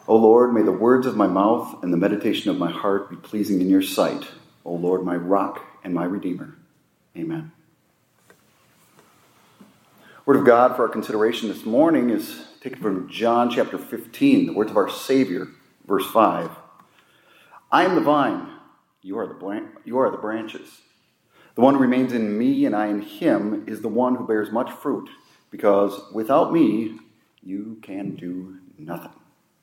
O Lord, may the words of my mouth and the meditation of my heart be pleasing in your sight. O Lord, my rock and my redeemer. Amen. Word of God for our consideration this morning is taken from John chapter 15, the words of our Savior, verse 5. I am the vine, you are the branches. The one who remains in me and I in him is the one who bears much fruit, because without me you can do nothing.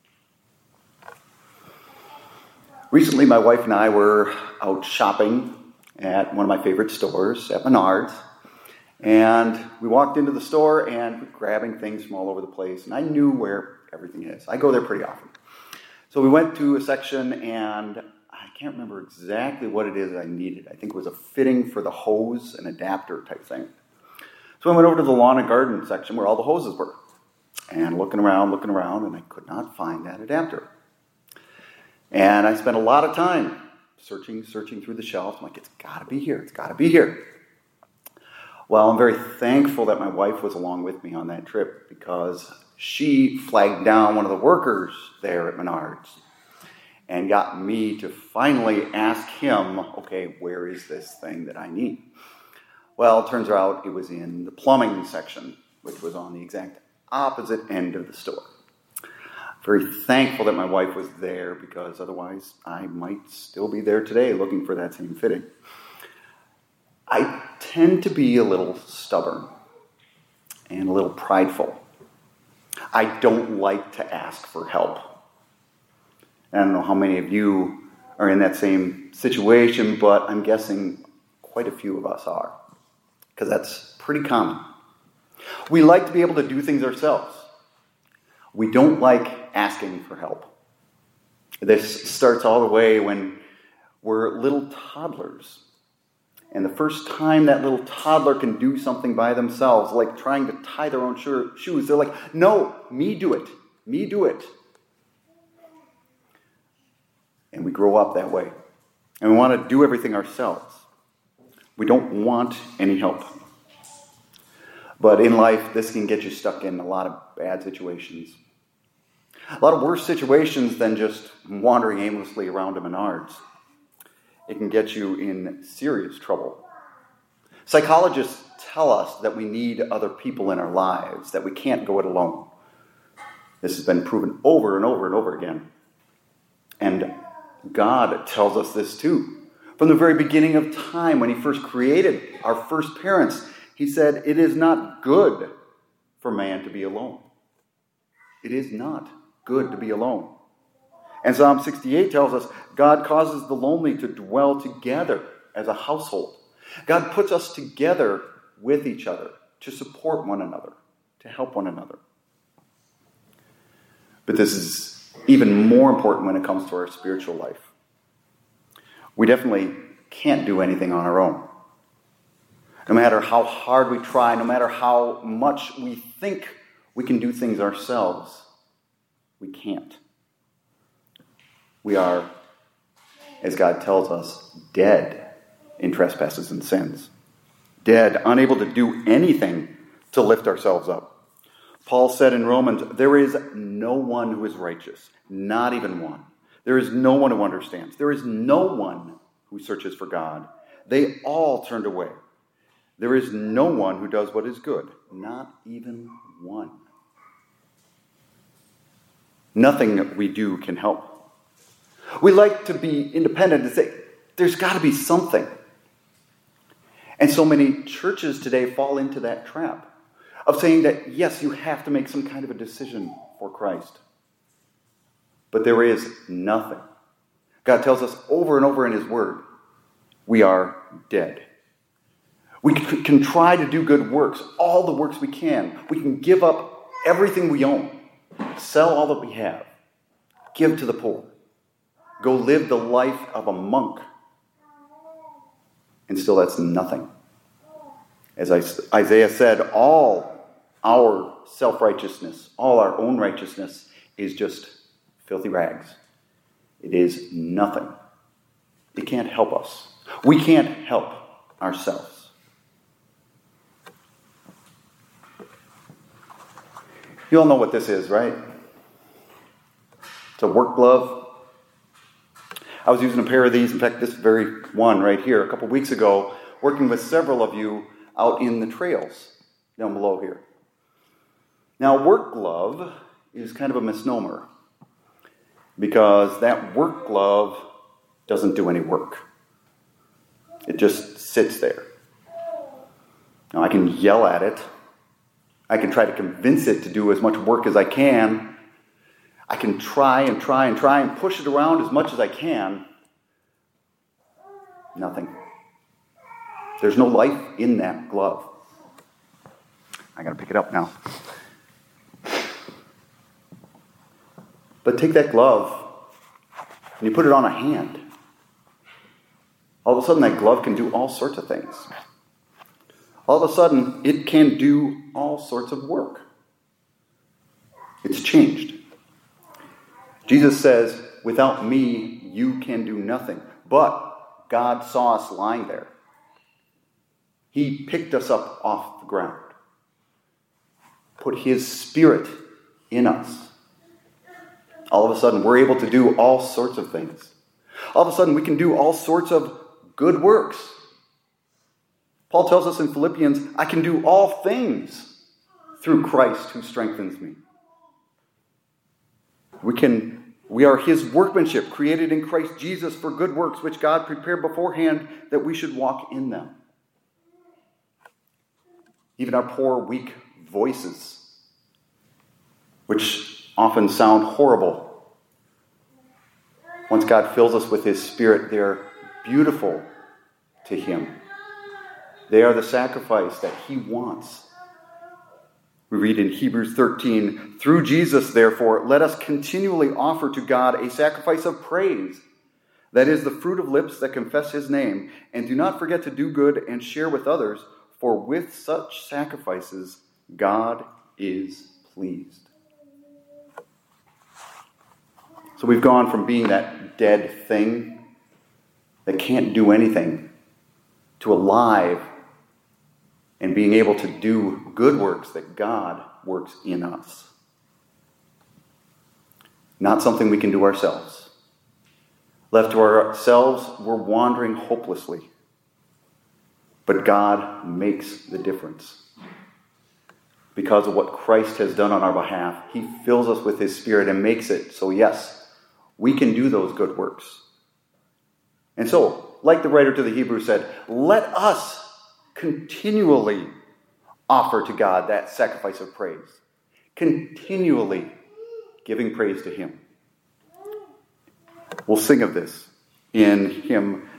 Recently, my wife and I were out shopping at one of my favorite stores, at Menards. And we walked into the store and we're grabbing things from all over the place. And I knew where everything is. I go there pretty often. So we went to a section and I can't remember exactly what it is I needed. I think it was a fitting for the hose, an adapter type thing. So I went over to the lawn and garden section where all the hoses were. And looking around, and I could not find that adapter. And I spent a lot of time searching through the shelves. I'm like, it's got to be here. Well, I'm very thankful that my wife was along with me on that trip because she flagged down one of the workers there at Menards and got me to finally ask him, okay, where is this thing that I need? Well, it turns out it was in the plumbing section, which was on the exact opposite end of the store. Very thankful that my wife was there because otherwise I might still be there today looking for that same fitting. I tend to be a little stubborn and a little prideful. I don't like to ask for help. I don't know how many of you are in that same situation, but I'm guessing quite a few of us are, because that's pretty common. We like to be able to do things ourselves. We don't like asking for help. This starts all the way when we're little toddlers. And the first time that little toddler can do something by themselves, like trying to tie their own shoes, they're like, no, me do it. And we grow up that way. And we want to do everything ourselves. We don't want any help. But in life, this can get you stuck in a lot of bad situations. A lot of worse situations than just wandering aimlessly around a Menards. It can get you in serious trouble. Psychologists tell us that we need other people in our lives, that we can't go it alone. This has been proven over and over and over again. And God tells us this too. From the very beginning of time, when he first created our first parents, he said, it is not good for man to be alone. It is not good to be alone. And Psalm 68 tells us, God causes the lonely to dwell together as a household. God puts us together with each other to support one another, to help one another. But this is even more important when it comes to our spiritual life. We definitely can't do anything on our own. No matter how hard we try, no matter how much we think we can do things ourselves, we can't. We are, as God tells us, dead in trespasses and sins. Dead, unable to do anything to lift ourselves up. Paul said in Romans, there is no one who is righteous, not even one. There is no one who understands. There is no one who searches for God. They all turned away. There is no one who does what is good, not even one. Nothing that we do can help. We like to be independent and say, there's got to be something. And so many churches today fall into that trap of saying that, yes, you have to make some kind of a decision for Christ. But there is nothing. God tells us over and over in his word, we are dead. We can try to do good works, all the works we can. We can give up everything we own, sell all that we have, give to the poor, go live the life of a monk. And still that's nothing. As Isaiah said, all our self-righteousness, all our own righteousness is just filthy rags. It is nothing. It can't help us. We can't help ourselves. You all know what this is, right? It's a work glove. I was using a pair of these, in fact, this very one right here, a couple weeks ago, working with several of you out in the trails down below here. Now, work glove is kind of a misnomer because that work glove doesn't do any work. It just sits there. Now, I can yell at it. I can try to convince it to do as much work as I can. I can try and push it around as much as I can. Nothing. There's no life in that glove. I got to pick it up now. But take that glove and you put it on a hand. All of a sudden that glove can do all sorts of things. All of a sudden it can do all sorts of work. It's changed. Jesus says, without me, you can do nothing. But God saw us lying there. He picked us up off the ground. Put His Spirit in us. All of a sudden, we're able to do all sorts of things. All of a sudden, we can do all sorts of good works. Paul tells us in Philippians, I can do all things through Christ who strengthens me. We are His workmanship, created in Christ Jesus for good works, which God prepared beforehand that we should walk in them. Even our poor, weak voices, which often sound horrible. Once God fills us with His Spirit, they're beautiful to Him. They are the sacrifice that He wants. We read in Hebrews 13, through Jesus, therefore, let us continually offer to God a sacrifice of praise. That is the fruit of lips that confess His name. And do not forget to do good and share with others, for with such sacrifices, God is pleased. So we've gone from being that dead thing that can't do anything to alive and being able to do good works that God works in us. Not something we can do ourselves. Left to ourselves, we're wandering hopelessly. But God makes the difference. Because of what Christ has done on our behalf, He fills us with His Spirit and makes it so, yes, we can do those good works. And so, like the writer to the Hebrews said, let us continually offer to God that sacrifice of praise. Continually giving praise to Him. We'll sing of this in hymn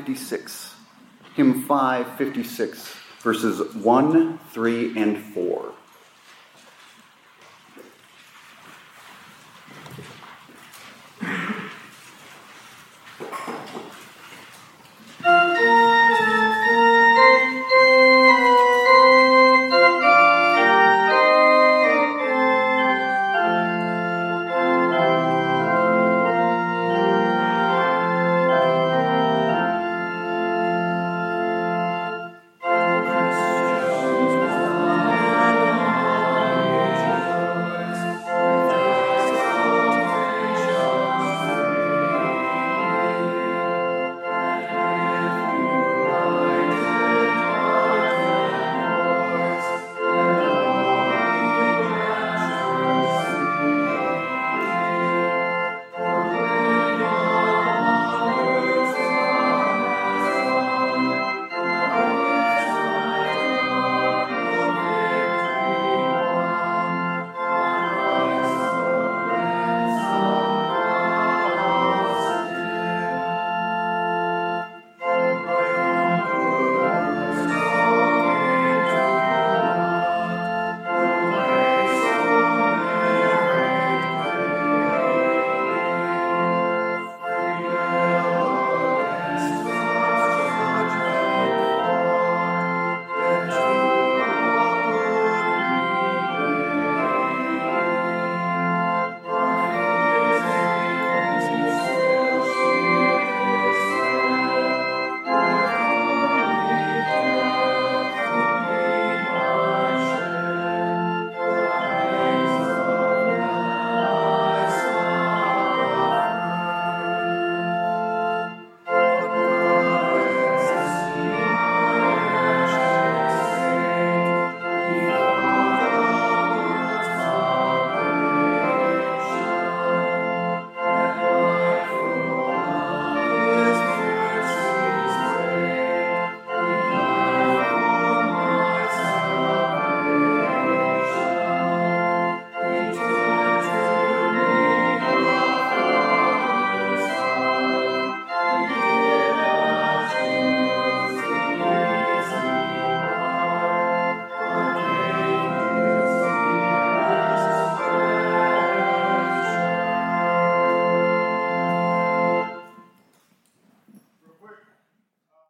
556. Hymn 556, verses 1, 3, and 4.